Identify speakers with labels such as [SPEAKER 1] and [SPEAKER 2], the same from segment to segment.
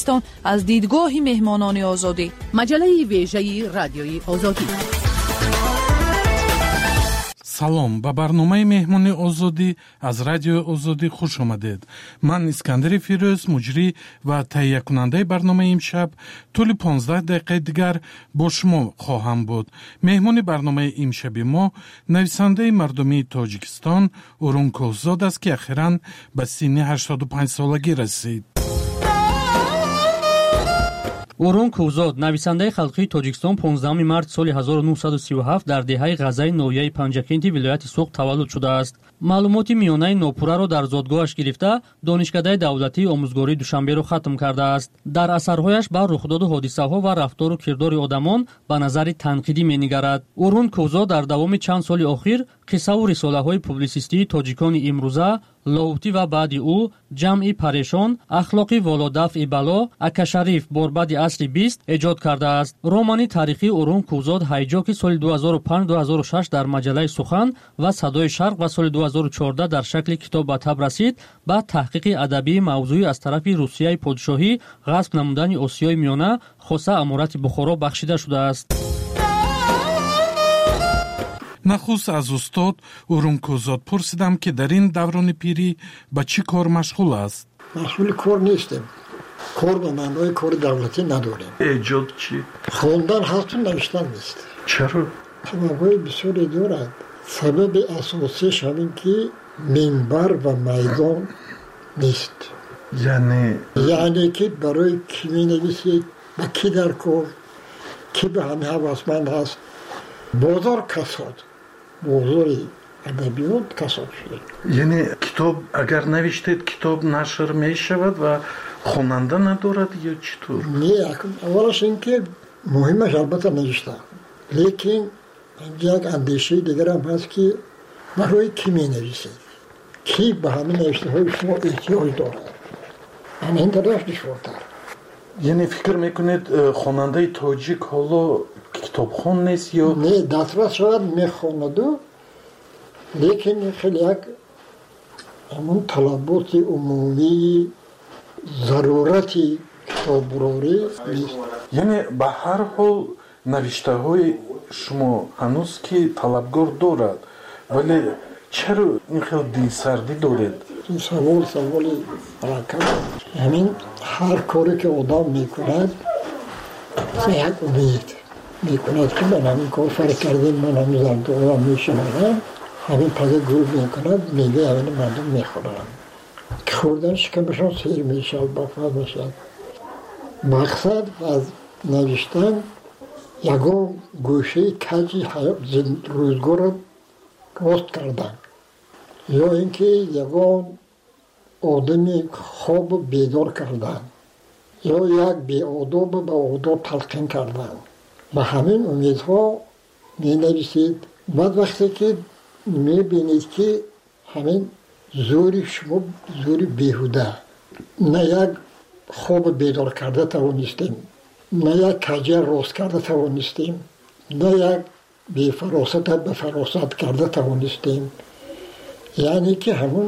[SPEAKER 1] از دیدگاه مهمانان آزادی.
[SPEAKER 2] مجله ویژه رادیوی آزادی.
[SPEAKER 3] салом ба барномаи меҳмони озодӣ аз радиои озодӣ хуш омадед. ман искандари фирӯз муҷрӣ ва таҳиякунандаи барномаи имшаб тӯли 15 дақиқаи дигар бо шумо хоҳам буд. меҳмони барномаи имшаби мо нависандаи мардумии тоҷикистон Урун Кӯҳзод аст, ки ахиран ба синни 85 солагӣ расид.
[SPEAKER 4] урун Кӯҳзод нависандаи халқии Тоҷикистон 15 март соли 1937 дар деҳаи Ғазаи ноҳияи Панҷакенти вилояти Суғд таваллуд шудааст. маълумоти миёнаи нопурраро дар зодгоҳаш гирифта, донишкадаи давлатии омӯзгории Душанберо хатм кардааст. дар асарҳояш ба рухдоду ҳодисаҳо ва рафтору кирдори одамон ба назари танқидӣ менигарад. урун Кӯҳзод дар давоми чанд соли охир қиссаву рисолаҳои публисистии тоҷикони имрӯза, лоҳутӣ ва баъди ӯ, ҷамъи парешон, ахлоқи володафъи бало, акашариф борбади асри 20 эҷод кардааст. романи таърихии Урун Кӯҳзод ҳайҷоки соли 2005-2006 дар маҷалаи Сухан ва Садои Шарқ ва соли 2014 дар шакли китоб ба таб расид, ба таҳқиқи адабии мавзӯӣ аз тарафи Русияи подшоҳӣ ғасб намудани Осиёи Миёна, хоса амурати Бухоро бахшида шудааст.
[SPEAKER 3] нахуст аз устод Урун Кӯҳзод пурсидам, ки дар ин даврони пирӣ ба чӣ кор машғул аст.
[SPEAKER 5] машғули кор нестем. кор ба маънои кори давлатӣ надорем.
[SPEAKER 6] эҷод чӣ?
[SPEAKER 5] хондан ҳасту навиштан нест.
[SPEAKER 6] чаро?
[SPEAKER 5] сабабҳои бисёре дорад. сабаби асосияш ҳамин ки минбар ва майдон нест. яъне ки барои кӣ менависед, ба кӣ дар кор, кӣ ба ҳамин ҳавасманд ҳаст. бозор касод, бозори адабиёт касод шуда.
[SPEAKER 6] яъне китоб агар навиштед, китоб нашр мешавад ва хонанда надорад ё чӣ тур?
[SPEAKER 5] не, аввалаш ин ки муҳимаш албатта навишта, лекин як андешаи дигарам ҳаст ки барои кӣ менависед, кӣ ба ҳамин навиштаҳои шумо эҳтиёҷ дорад. ҳамин тараф душвортар.
[SPEAKER 6] яъне фикр мекунед хонандаи тоҷик ҳоло китобхон нест ё?
[SPEAKER 5] не, дастрас шавад мехонаду, лекин хеле як ҳамон талаботи умумии зарурати китоброрӣ нест.
[SPEAKER 6] яъне ба ҳар ҳол навиштаҳои шумо ҳанӯз ки талабгор дорад, вале чаро ин хел дилсардӣ доред?
[SPEAKER 5] саволи ракам. ҳамин ҳар коре ки одам мекунад за як умед мекунад ки ман ҳамин кор фарқ кардем, ман ҳамин зардуам мешунавам, ҳамин паза гул мекунад, меваи ҳамин мардум мехӯрам. ки хӯрдан шикамашон сер мешавад, бафад мешавад. мақсад аз навиштан ягон гӯшаи каҷи рӯзгорро рост кардан, ё ин ки ягон одами хобу бедор кардан, ё як беодобу ба одоб талқин кардан. ба ҳамин умедҳо менависед. баъд вақте ки мебинед ки ҳамин зӯри шумо зӯри беҳуда, на як хобу бедор карда тавонистем, на як каҷа рост карда тавонистем, на як бефаросата ба фаросат карда тавонистем. яъне ки ҳамон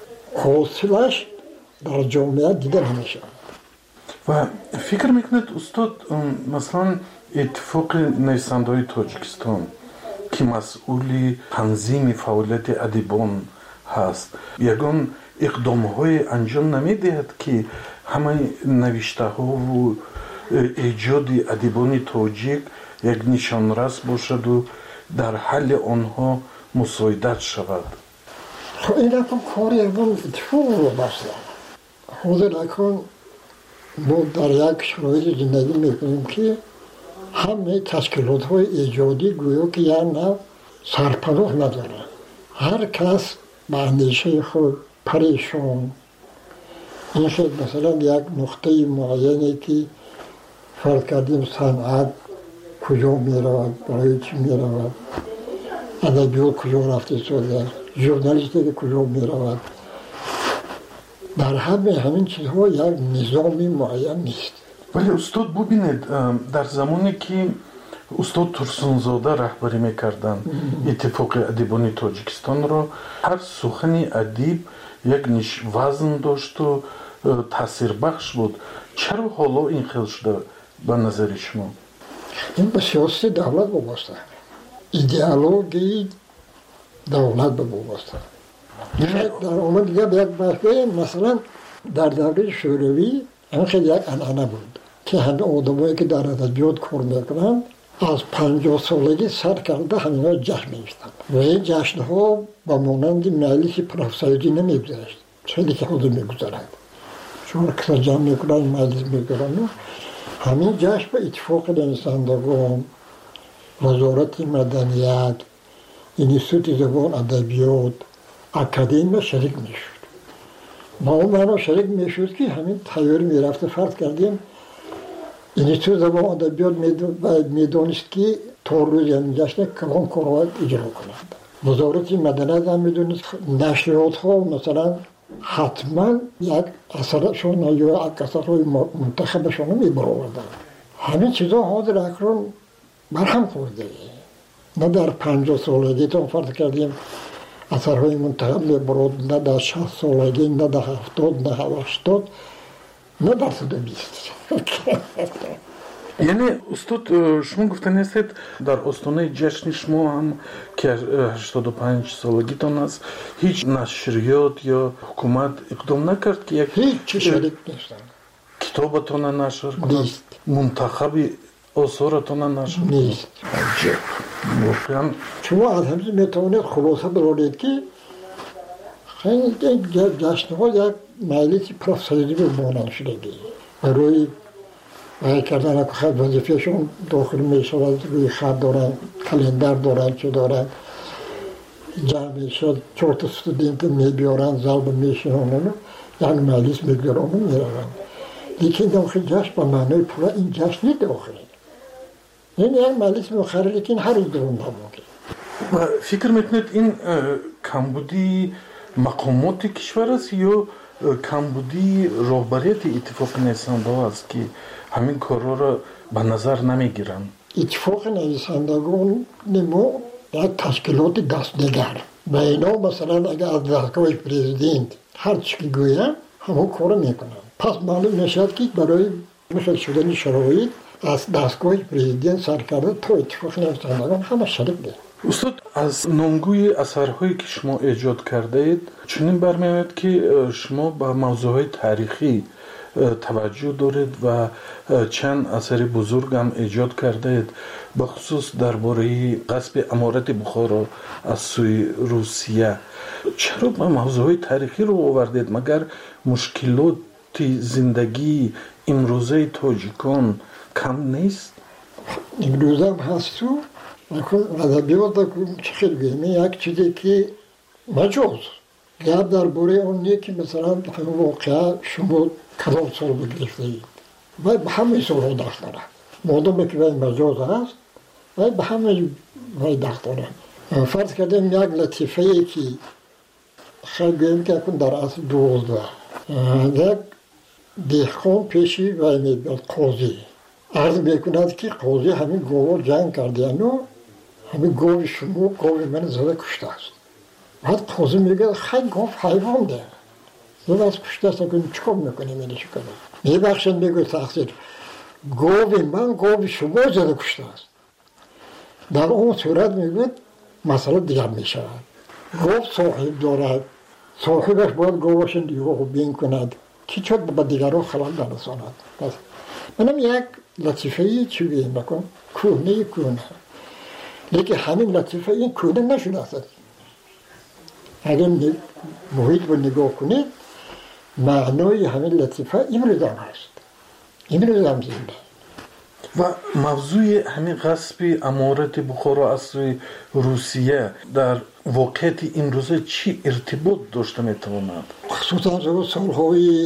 [SPEAKER 5] ҳосилаш дар ҷомеа дида намешавад.
[SPEAKER 6] ва фикр мекунед устод, масалан иттифоқи нависандаҳои Тоҷикистон ки масъули танзими фаъолияти адибон ҳаст, ягон иқдомҳое анҷом намедиҳад ки ҳамаи навиштаҳову эҷоди адибони тоҷик як нишонрас бошаду дар ҳалли онҳо мусоидат шавад?
[SPEAKER 5] ин акун кори ягон иттифоқ вобаста. ҳозир акун мо дар як шароити зиндагӣ мекунем ки ҳамаи ташкилотҳои эҷодӣ гӯё ки як нав сарпаноҳ надорад. ҳар кас ба андешаи худ парешон. ин хел масалан як нуқтаи муайяне ки фарқ кардем, санъат куҷо меравад, барои чӣ меравад, адабиёт куҷо рафта истода, журналистика куҷо меравад. дар ҳамин чизҳо як низоми муайян нест.
[SPEAKER 6] вале устод бубинед, дар замоне ки устод Турсунзода раҳбарӣ мекарданд иттифоқи адибони Тоҷикистонро, ҳар сухани адиб як вазн дошту تاثیر بخش بود. چرا حالا این خیلی شده به نظر شما؟
[SPEAKER 5] این به سیاست دولت وابسته، ایدئولوژی دولت وابسته. در اون دیگه یک بحثه مثلا در دوره شوروی این خیلی یک انعنه بود که همه آدمایی که در ادبیات کار میکنن از 50 سالگی سر کرده همینا جشن می‌گرفتن و این جشن‌ها با مانند مجلس پروفسوری نمی‌گذشت، خیلی که خود می‌گذرد چون که جمع می‌کنن مجلس می‌گذارن. همین جشن به اتفاق نویسندگان، وزارت مدنیت، انستیتوت زبان ادبیات، اکادمی شریک می‌شد. ما اون شریک می‌شد که همین تیاری می‌رفت. فرض کردیم انستیتوت زبان ادبیات می‌دونست که تا روز این جشن کلام کارآمد اجرا کنند. وزارت مدنیت هم می‌دونست نشریات‌ها مثلا حتما یک اثرشون یا یک اثرهای منتخبشون رو می‌برآوردن. همین چیزا حاضر اکنون برهم خورده. نه در 50 سالگی تا فرض کردیم اثرهای منتخب می‌برد، نه در 60 سالگی، نه در 70، نه 80، نه در 120.
[SPEAKER 6] یعنی استاد شما گفتن هستید در آستانه جشن شما هم که 85 سالگیتان است هیچ نشریات یا حکومت اقدام نکرد که یک
[SPEAKER 5] هیچ شریک نیستن،
[SPEAKER 6] کتابتان نشر کنند، منتخب آثارتان نشر
[SPEAKER 5] نیست.
[SPEAKER 6] واقعا
[SPEAKER 5] شما از همین میتوانید خلاصه برارید که خیلی جشن‌ها یک مجلس پروفسوری به مانند شدگی برای کردن که خط وظیفهشون داخل می شود، روی خط دارن، کلندر دارن، چه دارن، جمع می شد 4 تا استودنت می بیارن، ضرب می شونن، یعنی مجلس می گران می رون. لیکن داخل جشن با معنای پورا این جشن نیست داخل. این یک مجلس مخره لیکن هر روز درون نموده.
[SPEAKER 6] و فکر میکنید این کمبودی مقامات کشور است یا کمبودی رهبریت اتفاق نویسندگان است که همین کارا را به نظر نمیگیرن؟
[SPEAKER 5] اتفاق نویسندگان نمو یک تشکیلات دستنگر و اینا مثلا اگر از دستگاه پرزیدنت هر چی که گویم همون کارو میکنن. پس معلوم نشد که برای مثل شدن شرایط از دستگاه پرزیدنت سر کرده تا اتفاق نویسندگان همه شریک بود.
[SPEAKER 6] استاد از نامگوی اثرهایی که شما ایجاد کرده اید چنین برمی‌آید که شما به موضوعهای تاریخی توجه دارید و چند اثر بزرگ هم ایجاد کرده اید، بخصوص درباره غصب امارت بخارا از سوی روسیه. چرا به موضوعهای تاریخی رو آوردید؟ مگر مشکلات زندگی امروزه تاجیکان کم نیست؟
[SPEAKER 5] امروزه هم هست تو ادبیات چه خیلی بگیم یک چیزی که مجاز گرد درباره اونیه که مثلا واقعا شما کدام سال بگرفته اید و به همه سال ها دست دارن مادام که باید مجاز هست و به همه باید دست دارن. فرض کردیم یک لطیفه ای که خیلی بگیم که اکن در اصل 12 یک دیخان پیشی و قاضی عرض میکند که قاضی همین گوه جنگ کرده و همین گوه شما گوه من زده کشته است. بعد قاضی میگه خیلی گفت حیوان ده زده از کشته است اکنون چکم میکنه منی چه کنه میبخشن میگه تقصیر گوه من گوه شما زده کشته است. در اون صورت میگه مسئله دیگر میشود. گفت صاحب دارد صاحبش باید گوهش دیگه بین کند که چود با دیگران خلال درساند. منم یک لطیفه چی بگیم بکن کونه لیکن همین لطیفه این کونه نشده است. اگر محیط رو نگاه کنید معنای همین لطیفه امروز هم هست، امروز هم زنده.
[SPEAKER 6] و موضوع همین غصب امارت بخارا از سوی روسیه در واقعیت امروزه چی ارتباط داشته میتواند؟
[SPEAKER 5] خصوصا سالهای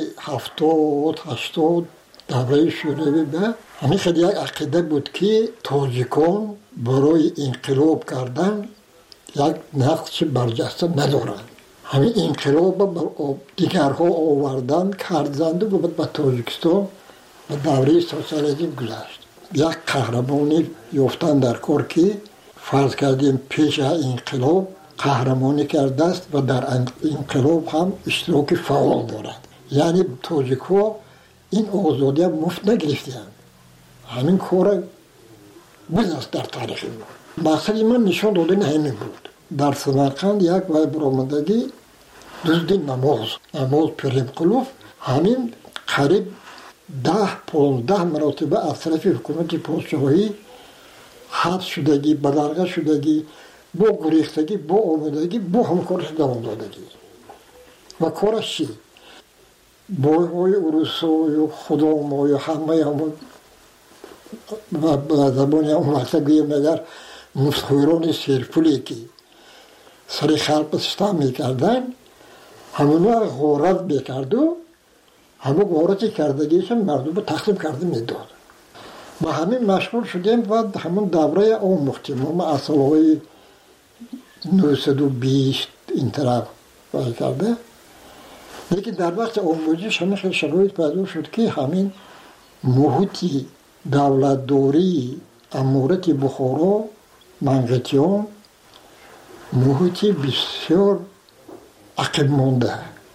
[SPEAKER 5] 70-80 دوره شوروی به همین خیلی یک عقیده بود که تاجیکان برای انقلاب کردن یک نقش برجسته ندارند. همین انقلاب دیگرها آوردن کردند و به تاجیکستان و دوره سوسیالیسم گذشت. یک قهرمانی یافتن در کار که فرض کردیم پیش انقلاب قهرمانی کرده است و در انقلاب هم اشتراک فعال دارد. یعنی توجیک‌ها این آزادی مفت نگرفتند. همین کار بزرگ در تاریخ ما. مقصد من نشان دادن همین بود. در سمرقند یک وای برآمدگی دزدی نماز پریم قلوف همین قریب 10-15 مرتبه از طرف حکومت پادشاهی حبس شدگی، بدرگاه شدگی، با گریختگی، با آمدگی، با همکارش دوام دادگی. و کارش چی؟ بایهای اروسا و خدام و همه همون و به زبان همون وقتا گویم اگر مفتخوران سیرپولی که سر خلق ستم میکردن همونو غارت میکرد و همون غارتی کردگیش مردم تقسیم کرده میداد. ما همین مشغول شدیم و همون دوره آموختیم. ما از سالهای 920 این طرف باید کرده. لیکن در وقت آموزش همین خیلی شرایط پیدا شد که همین محیطی دولتداری امارت بخارا منقطیان محیطی بسیار عقب مانده،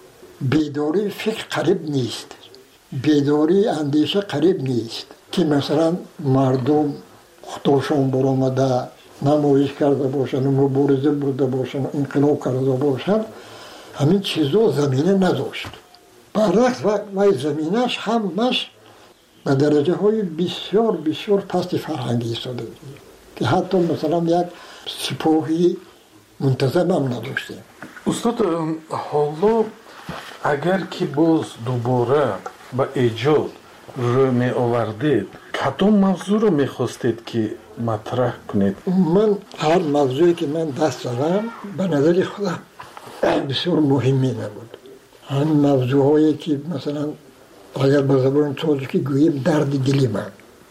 [SPEAKER 5] بیداری فکر قریب نیست، بیداری اندیشه قریب نیست که مثلا مردم خودشان برآمده نمایش کرده باشند، مبارزه برده باشند، انقلاب کرده باشند، همین چیزا زمینه نداشت. برعکس و زمینش همش به درجه های بسیار بسیار پست فرهنگی ایستاده که حتی مثلا یک سپاهی منتظم هم نداشته.
[SPEAKER 6] استاد حالا اگر که باز دوباره به ایجاد رو می آوردید کدام موضوع رو می خواستید که مطرح کنید؟
[SPEAKER 5] من هر موضوعی که من دست زدم به نظر خودم بسیار مهمی نبود. همین موضوعهایی که مثلا اگر به زبان تاجیکی گوییم درد دلی من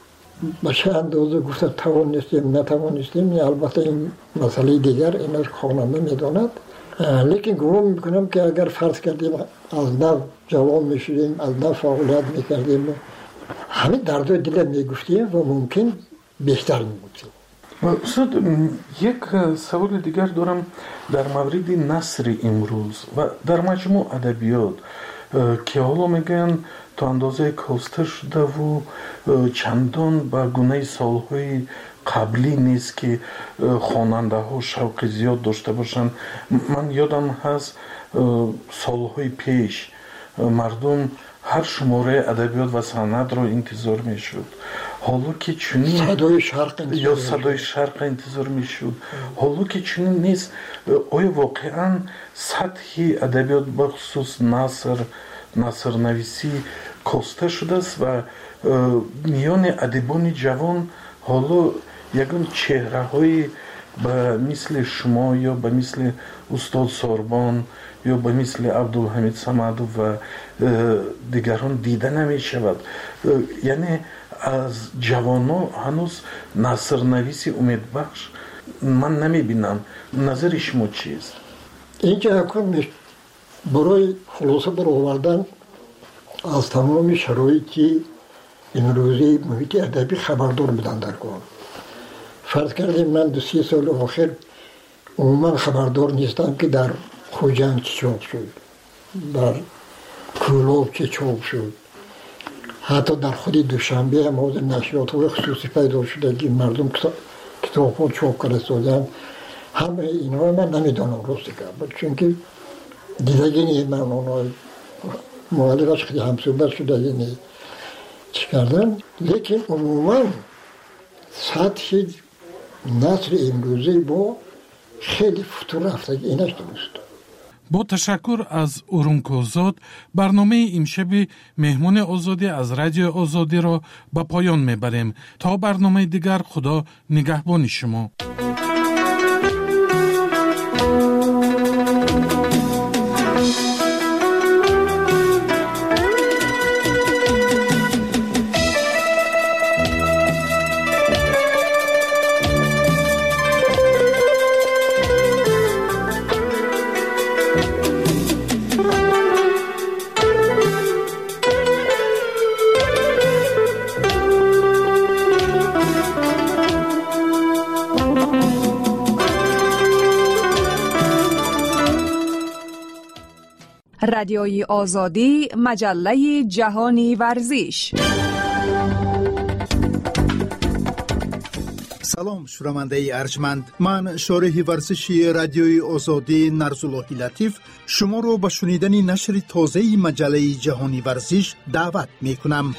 [SPEAKER 5] به چه اندازه گفتم توانستیم نتوانستیم، البته این مسئله دیگر اینش خواننده میداند. لیکن گمان میکنم که اگر فرض کردیم از نو جوان میشدیم، از نو فعالیت میکردیم، همین دردهای دل میگفتیم و ممکن بیشتر میبودیم.
[SPEAKER 6] استاد یک سوال دیگر دارم در مورد نثر امروز و در مجموع ادبیات که حالا میگن تا اندازه کاسته شده و چندان به گونه سالهای قبلی نیست که خواننده ها شوق زیاد داشته باشند. من یادم هست سالهای پیش مردم هر شماره ادبیات و سند رو انتظار میشد. حالا که چنین صدای شرق انتظار میشد، حالا که چنین نیست، آیا واقعا سطح ادبیات بخصوص نثر نویسی کاسته شده است و میان ادیبان جوان حالا یگان چهره های به مثل شما یا به مثل استاد ساربان یا به مثل عبدالحمید صمدو و دیگران دیده نمی شود؟ یعنی از جوانان هنوز نثر نویسی امیدبخش من نمی بینم. نظر شما چیست؟
[SPEAKER 5] اینجا حکم برای خلاصه برآوردن از تمام شرایطی امروزی محیط ادبی خبردار بدن در کار. فرض کردیم من 2-3 سال آخر عموما خبردار نیستم که در خوجند چه چاپ شد، در کولاب چه چاپ شد، حتی در خود دوشنبه هم از نشریات های خصوصی پیدا شده که مردم کتاب ها چاپ کرده سازن. همه اینها من نمیدانم راستی که چون که دیدگی نیست، من اونها معلقش خیلی همصحبت شده نیست چی کردن. لیکن عموما سطح نثر امروزی با خیلی فتور رفتگی اینش درست.
[SPEAKER 3] با تشکر از اورونکوزاد برنامه امشب مهمون آزادی از رادیو آزادی را به پایان میبریم. تا برنامه دیگر خدا نگهبان شما.
[SPEAKER 1] رادیوی آزادی، مجله جهانی ورزش.
[SPEAKER 7] سلام شنونده ارجمند، من شارح ورزشی رادیوی آزادی نرزاللهی لطیف شما رو به شنیدن نشر تازه مجله جهانی ورزش دعوت می کنم.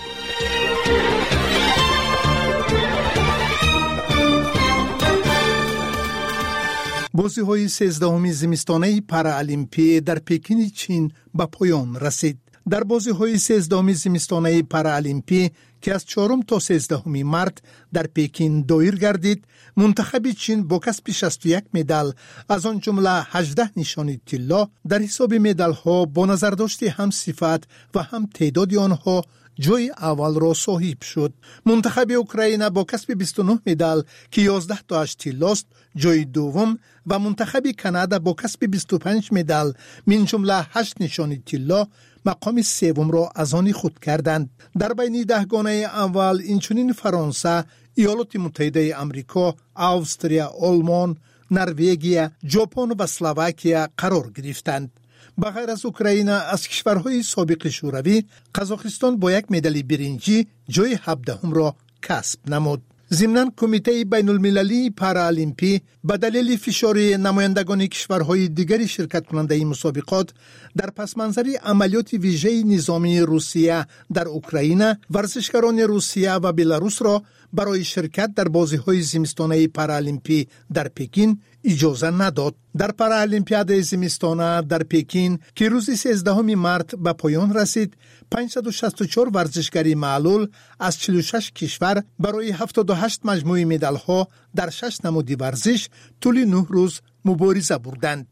[SPEAKER 7] بازی‌های 13 زمستانه پارالیمپی در پکین چین به پایان رسید. در بازی‌های 13 زمستانه پارالیمپی که از 4 تا 13 مارت در پکین دایر گردید، منتخب چین با کسب 61 مدال از آن جمله 18 نشانی طلا در حساب مدال‌ها با نظر داشت هم صفت و هم تعداد آنها جای اول را صاحب شد. منتخب اوکراین با کسب 29 مدال که 11 تاش طلاست جای دوم و منتخب کانادا با کسب 25 مدال من جمله 8 نشانی طلا مقام سوم را از آن خود کردند. در بین 10 گانه اول اینچنین فرانسه، ایالات متحده آمریکا، استرالیا، آلمان، نروژ، ژاپن و اسلواکیه قرار گرفتند. بغیر از اوکراین از کشورهای سابق شوروی، قزاقستان با یک مدال برنجی جای 17 را کسب نمود. ضمناً کمیته بین المللی پارالیمپی به دلیل فشار نمایندگان کشورهای دیگری شرکت کننده مسابقات در پس منظر عملیات ویژه نظامی روسیه در اوکراین، ورزشکاران روسیه و بلاروس را برای شرکت در بازی‌های زمستانه پارالیمپی در پکین اجازه نداد. در پارالیمپیاد زمستانه در پکین که روز 13 مارت به پایان رسید، 564 ورزشکاری معلول از 46 کشور برای 78 مجموعه مدال‌ها در 6 نمود ورزش طول 9 روز مبارزه بردند.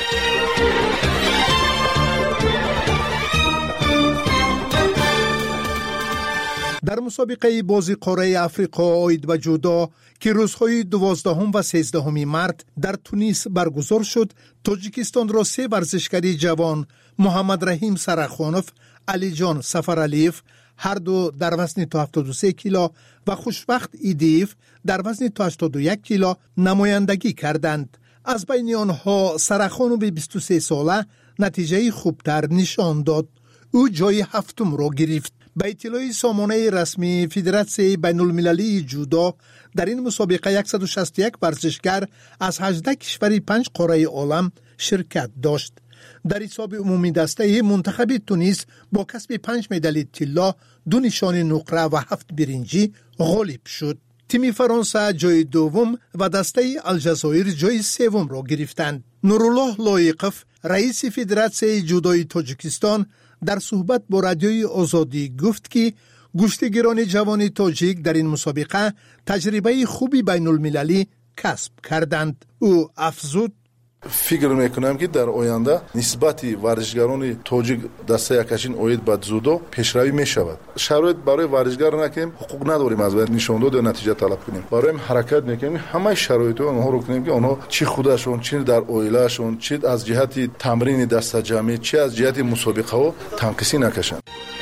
[SPEAKER 7] در مسابقه بازی قاره افریقا عاید به جودو که روزهای 12 و 13 مارت در تونس برگزار شد، تاجیکستان را 3 ورزشکاری جوان محمد رحیم سرخانوف، علی جان سفرعلیف هر دو در وزن تا 73 کیلو و خوشبخت ایدیف در وزن تا 81 کیلو نمایندگی کردند. از بین آنها سرخانوف 23 ساله نتیجه خوبتر نشان داد. او جای 7 را گرفت. به اطلاع سامانه رسمی فدراسیون بین المللی جودو در این مسابقه 161 ورزشکار از 18 کشور 5 قاره عالم شرکت داشت. در حساب عمومی دسته منتخب تونس با کسب 5 مدال طلا، 2 نشان نقره و 7 برنجی غالب شد. تیم فرانسه جای دوم و دسته الجزایر جای سوم را گرفتند. نورالله لایقف رئیس فدراسیون جودوی تاجیکستان در صحبت با رادیوی آزادی گفت که گشتگیران جوان تاجیک در این مسابقه تجربه خوبی بین المللی کسب کردند. او افزود:
[SPEAKER 8] فکر میکنم که در آینده نسبت ورزشکاران تاجیک دسته یکشین اوید به جودو پیشروی میشود. شرایط برای ورزشکار نکنیم، حقوق نداریم از باید نشان داد و نتیجه طلب کنیم. برای حرکت میکنیم همه شرایط اونها رو کنیم که اونها چی خودشون، چی در اویلاشون، چی از جهت تمرین دسته جمعی، چی از جهت مسابقه ها تنقیسی نکشند.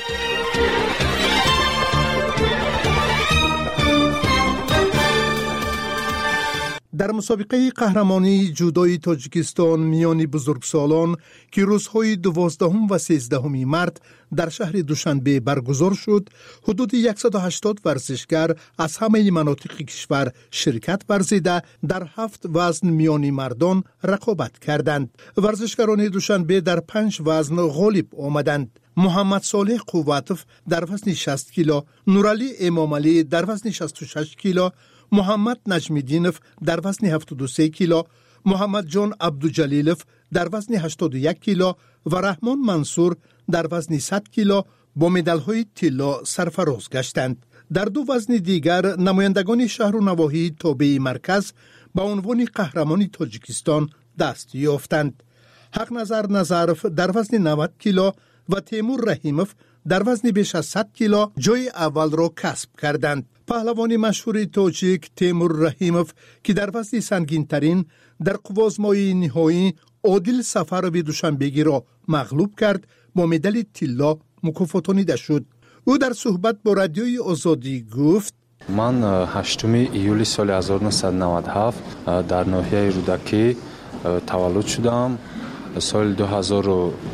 [SPEAKER 7] در مسابقه قهرمانی جودوی تاجیکستان میان بزرگسالان که روزهای 12 و 13 مارت در شهر دوشنبه برگزار شد، حدود 180 ورزشکار از همه مناطق کشور شرکت ورزیده در 7 وزن میانی مردان رقابت کردند. ورزشکاران دوشنبه در 5 وزن غالب آمدند. محمد صالح قوتوف در وزن 60 کیلو، نورعلی امامعلی در وزن 66 کیلو، محمد نجمیدینف در وزن 73 کیلو، محمد جان عبدالجلیلف در وزن 81 کیلو و رحمان منصور در وزن 100 کیلو با مدال‌های طلا سرفراز گشتند. در 2 وزن دیگر نمایندگان شهر و نواحی تابع مرکز به عنوان قهرمان تاجیکستان دست یافتند. حق نظر نظرف در وزن 90 کیلو و تیمور رحیموف در وزن بیش از 100 کیلو جای اول را کسب کردند. پهلوان مشهور تاجیک تیمور رحیموف که در وزن سنگین ترین در قوازمای نهایی عادل سفروی دوشنبگی را مغلوب کرد، با مدال طلا مکافاتانیده شد. او در صحبت با رادیوی آزادی گفت:
[SPEAKER 9] من 8 ایولی سال 1997 در ناحیه رودکی تولد شدم. سال 2004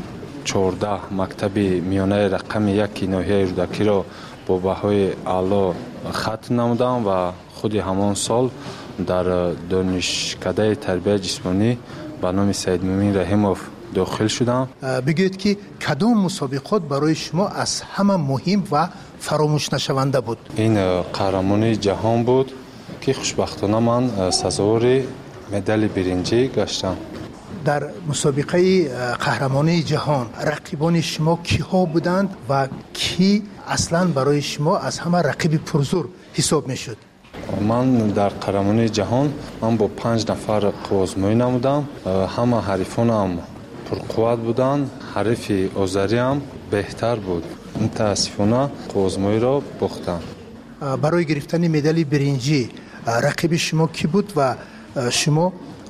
[SPEAKER 9] 14 мактаби миёнаи рақами 1 ноҳияи рӯдакиро бо баҳои аъло хатм намудам ва худи ҳамон сол дар донишкадаи тарбияи ҷисмонӣ ба номи Саидмуъмин Раҳимов дохил шудам.
[SPEAKER 7] бигӯед ки кадом мусобиқот барои шумо аз ҳама муҳим ва фаромӯшнашаванда буд?
[SPEAKER 9] ин қаҳрамонии ҷаҳон буд ки хушбахтона ман сазовори медали биринҷӣ гаштам.
[SPEAKER 7] дар мусобиқаи қаҳрамонии ҷаҳон рақибони шумо киҳо буданд ва кӣ аслан барои шумо аз ҳама рақиби пурзур ҳисоб мешуд?
[SPEAKER 9] ман дар қаҳрамонии ҷаҳон ман бо 5 нафар қуввозмоӣ намудам. ҳама ҳарифонам пурқувват буданд. ҳарифи озариам беҳтар буд. мутаассифона қуввозмоиро бохтам.
[SPEAKER 7] барои гирифтани медали биринҷӣ рақиби шумо кӣ буд ва шумо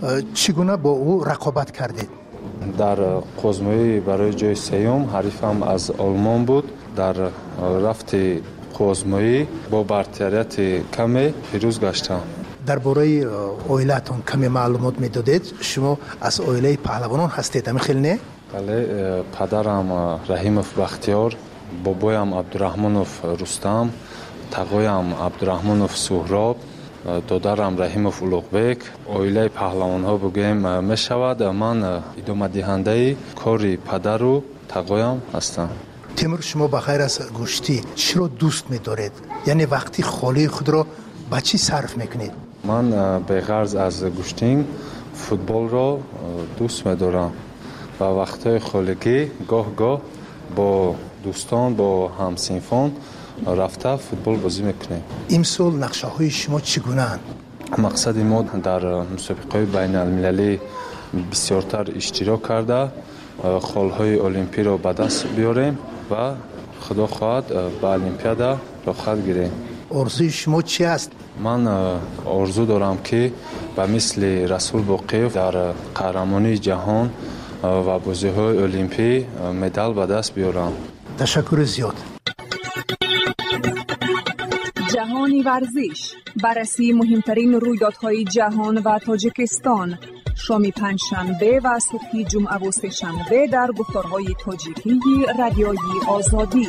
[SPEAKER 7] чӣ гуна бо ӯ рақобат кардед?
[SPEAKER 9] дар қуввозмоӣ барои ҷои сеюм ҳарифам аз олмон буд. дар рафти қуввозмоӣ бо бартарияти каме пирӯз гаштам.
[SPEAKER 7] дар бораи оилаатон каме маълумот медодед? шумо аз оилаи паҳлавонон ҳастед, ҳамин не?
[SPEAKER 9] бале, падарам Раҳимов Бахтиёр, бобоям Абдураҳмонов Рустам, тағоям Абдураҳмонов Суҳроб, додарам Раҳимов Улуғбек. оилаи паҳлавонҳо бугӯем мешавад. ман идомадиҳандаи кори падару тағоям ҳастам.
[SPEAKER 7] тимур, шумо ба ғайр аз гӯштӣ чиро дӯст медоред? яъне вақти холии худро ба чӣ сарф мекунед?
[SPEAKER 9] ман беғарз аз гӯштин футболро дӯст медорам ва вақтҳои холигӣ гоҳ-гоҳ бо дӯстон, бо ҳамсинфон рафта футбол бозӣ мекунем.
[SPEAKER 7] имсол нақшаҳои шумо чӣ гунаанд?
[SPEAKER 9] мақсади мо дар мусобиқаҳои байналмилалӣ бисёртар иштирок карда холҳои олимпиро ба даст биёрем ва худо хоҳад ба олимпиада рохат гирем.
[SPEAKER 7] орзуи шумо чӣ аст?
[SPEAKER 9] ман орзу дорам ки ба мисли Расул Боқиев дар қаҳрамонии ҷаҳон ва бозиҳои олимпӣ медал ба даст биёрам.
[SPEAKER 7] ташаккури зиёд.
[SPEAKER 1] جهانی ورزش، بررسی مهمترین رویدادهای جهان و تاجیکستان، شام پنجشنبه و صبح جمعه و سه‌شنبه در گفتارهای تاجیکی رادیوی آزادی.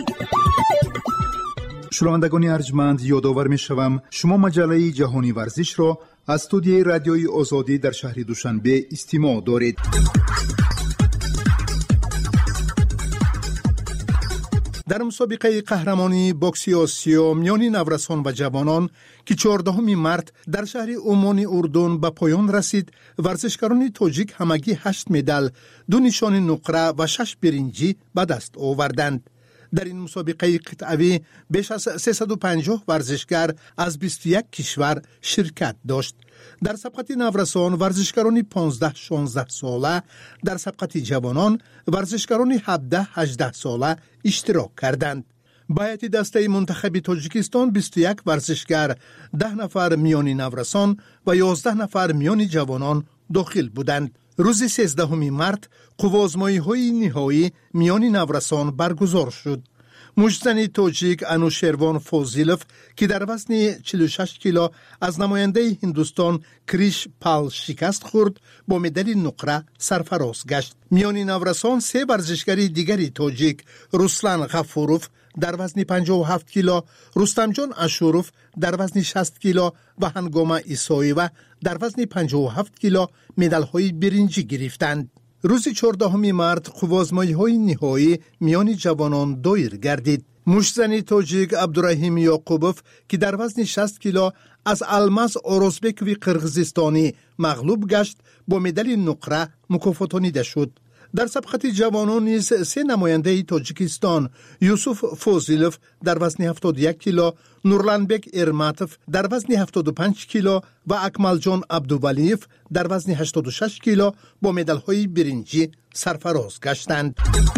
[SPEAKER 7] شنوندگان ارجمند، یادآور می‌شوم شما مجله جهانی ورزش را از استودیوی رادیوی آزادی در شهر دوشنبه استماع دارید. در مسابقه قهرمانی بوکسی آسیا میان نورسان و جوانان که 14 مارس در شهر عمان اردن به پایان رسید، ورزشکاران تاجیک همگی 8 مدال، 2 نشان نقره و 6 برنجی به دست آوردند. در این مسابقه قطعی بیش از 350 ورزشکار از 21 کشور شرکت داشت. در سبقت نورسان ورزشکاران 15-16 ساله، در سبقت جوانان ورزشکاران 17-18 ساله اشتراک کردند. با هیئت دسته منتخب تاجیکستان 21 ورزشکار، 10 نفر میان نورسان و 11 نفر میان جوانان داخل بودند. روز 13 مارس قوازمایی‌های نهایی میان نورسان برگزار شد. مجزن تاجیک انوشیروان فوزیلوف که در وزن 46 کیلو از نماینده هندوستان کریش پال شکست خورد، با مدال نقره سرفراز گشت. میان نورسان 3 ورزشکار دیگری تاجیک، رسلان غفوروف در وزن 57 کیلو، رستم جان اشوروف در وزن 60 کیلو و هنگام ایساییوه در وزن 57 کیلو مدال‌های برنجی گرفتند. روز 14 مارس قوازمایی‌های نهایی میان جوانان دایر گردید. مشتزن تاجیک عبدالرحیم یعقوبوف که در وزن 60 کیلو از الماس اورزبکوی قرغیزستانی مغلوب گشت، با مدال نقره مکافاتانیده شد. در سبقت جوانان نیز 3 نماینده تاجیکستان، یوسف فوزیلوف در وزن 71 کیلو، نورلانبک ارماتوف در وزن 75 کیلو و اکمل جان عبدوولیف در وزن 86 کیلو با مدال‌های برنجی سرفراز گشتند.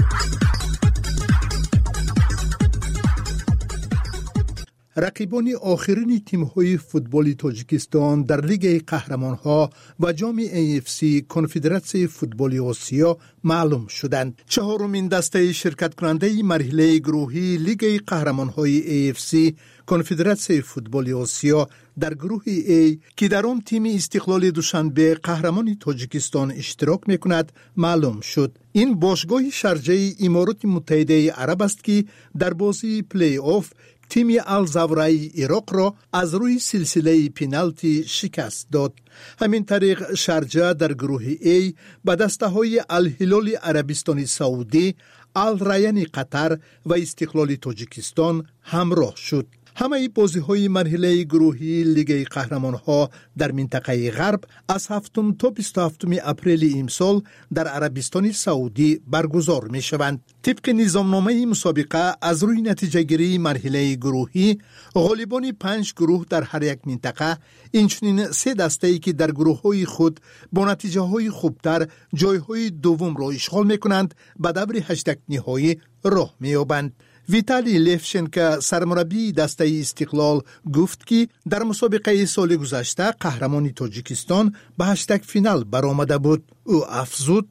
[SPEAKER 7] رقیبان آخرین تیم‌های فوتبال تاجیکستان در لیگ قهرمان‌ها و جام AFC کنفدراسیون فوتبال آسیا معلوم شدند. 4مین دسته شرکت کننده مرحله گروهی لیگ قهرمان‌های AFC کنفدراسیون فوتبال آسیا در گروه A که در آن تیم استقلال دوشنبه قهرمان تاجیکستان اشتراک میکند معلوم شد. این باشگاه شارجه امارات متحده عرب است که در بازی پلی آف تیم الزاورای عراق را از روی سلسله پنالتی شکست داد. همین طریق شارجه در گروه A به دسته‌های الهلال عربستان سعودی، الرایان قطر و استقلال تاجیکستان همراه شد. همه بازی‌های مرحله گروهی لیگ قهرمان‌ها در منطقه غرب از 7 تا 27 اپریل امسال در عربستان سعودی برگزار می‌شوند. طبق نظامنامه مسابقه از روی نتیجه‌گیری مرحله گروهی، غالبان 5 گروه در هر یک منطقه، اینچنین 3 دسته‌ای که در گروه‌های خود با نتیجه‌های خوبتر جای‌های دوم را اشغال می‌کنند، به دور 8 نهایی راه می‌یابند. ویتالی لیفشنکو سرمربی دسته استقلال گفت که در مسابقه سال گذشته قهرمان تاجیکستان به 8 فینال برآمده بود. او افزود: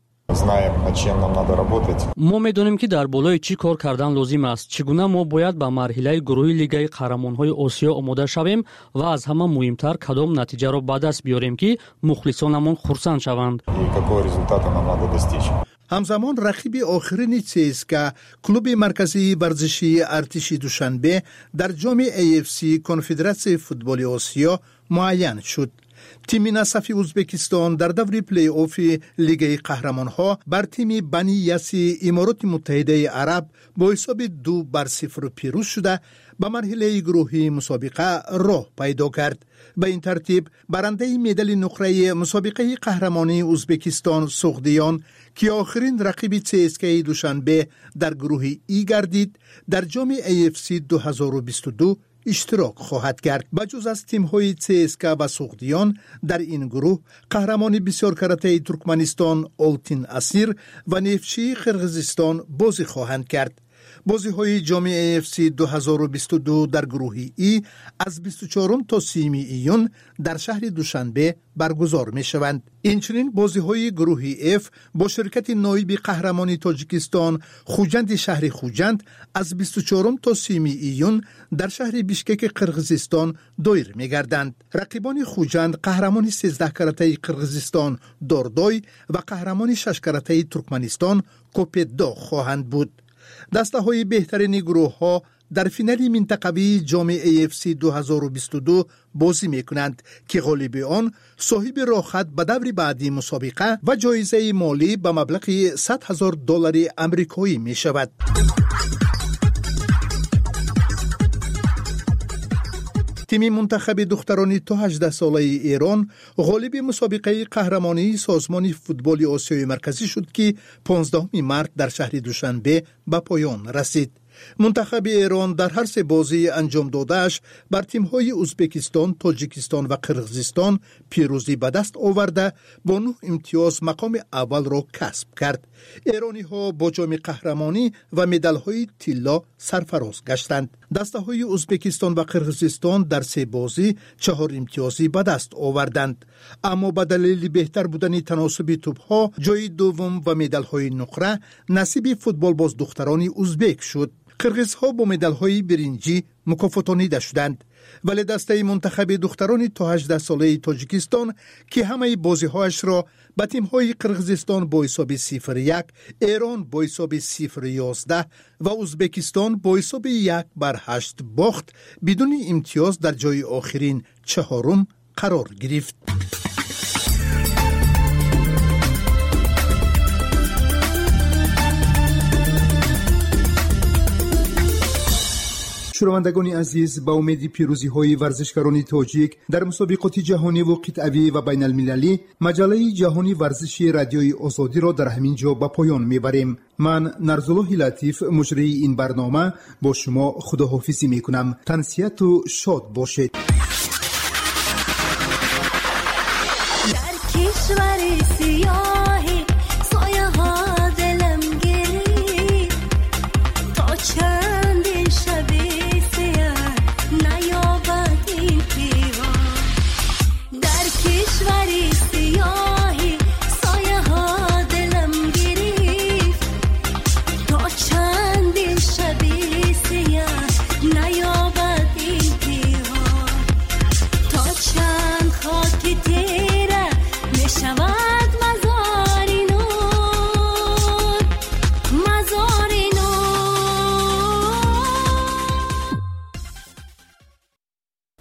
[SPEAKER 4] ما میدونیم که در بالای چی کار کردن لازم است. چگونه ما باید به مرحله گروهی لیگ قهرمان‌های آسیا آماده شویم و از همه مهمتر کدام نتیجه را به دست بیاریم که مخلصانمان خرسند شوند.
[SPEAKER 7] همزمان رقیب آخرین CSKA کلوب مرکزی ورزشی ارتش دوشنبه در جام AFC کنفدراسیون فوتبال آسیا معین شد. تیم نصفی ازبکستان در دور پلی آف لیگ قهرمان‌ها بر تیم بنی یاسی امارات متحده عرب با حساب 2-0 پیروز شده به مرحله گروهی مسابقه راه پیدا کرد. به این ترتیب برنده مدال نقره مسابقه قهرمانی ازبکستان سغدیان که آخرین رقیب CSKA دوشنبه در گروه ای گردید، در جام AFC 2022 اشتراک خواهد کرد. بجز از تیم‌های CSKA و سغدیان در این گروه قهرمان بسیار کرته ترکمنستان آلتین اسیر و نفچی قرقیزستان بازی خواهند کرد. بازی‌های جام AFC 2022 در گروه ای از 24 تا 30 ایون در شهر دوشنبه برگزار می‌شوند. اینچنین بازی‌های گروه F با شرکت نایب قهرمان تاجیکستان خوجند شهر خوجند از 24 تا 30 ایون در شهر بیشکک قرقیزستان دایر می‌گردند. رقیبان خوجند قهرمان 13 کرته قرقیزستان داردای و قهرمان 6 کرته ترکمنستان کوپددا خواهند بود. دسته‌های بهترین گروه‌ها در فینال منطقوی جام AFC 2022 بازی می‌کنند که غالب آن صاحب راحت به دور بعدی مسابقه و جایزه مالی به مبلغ $100,000 آمریکایی می‌شود. تیم منتخب دختران تا 18 ساله ایران غالب مسابقه قهرمانی سازمان فوتبال آسیای مرکزی شد که 15 مارس در شهر دوشنبه به پایان رسید. منتخب ایران در هر 3 بازی انجام دادهش بر تیم‌های ازبکستان، تاجیکستان و قرقیزستان پیروزی به دست آورده با 9 امتیاز مقام اول را کسب کرد. ایرانی‌ها با جام قهرمانی و مدال‌های طلا سرفراز گشتند. دسته‌های ازبکستان و قرقیزستان در 3 بازی 4 امتیازی به دست آوردند، اما به دلیل بهتر بودن تناسب توپ‌ها جای دوم و مدال‌های نقره نصیب فوتبال باز دختران ازبک شد. قرقیزها با مدال‌های برنجی مکافاتانیده شدند، ولی دسته منتخب دختران تا 18 ساله تاجیکستان که همه بازی‌هایش را به تیم‌های قرقیزستان با حساب 0-1، ایران با حساب 0-11 و ازبکستان با حساب 1-8 باخت، بدون امتیاز در جای آخرین 4 قرار گرفت. شنوندگان عزیز، با امید پیروزی های ورزشکاران تاجیک در مسابقات جهانی و قطعی و بین المللی، مجله جهانی ورزشی رادیوی آزادی را در همین جا به پایان میبریم. من نرزالله لطیف مجری این برنامه با شما خداحافظی میکنم. تنسیت و شاد باشید.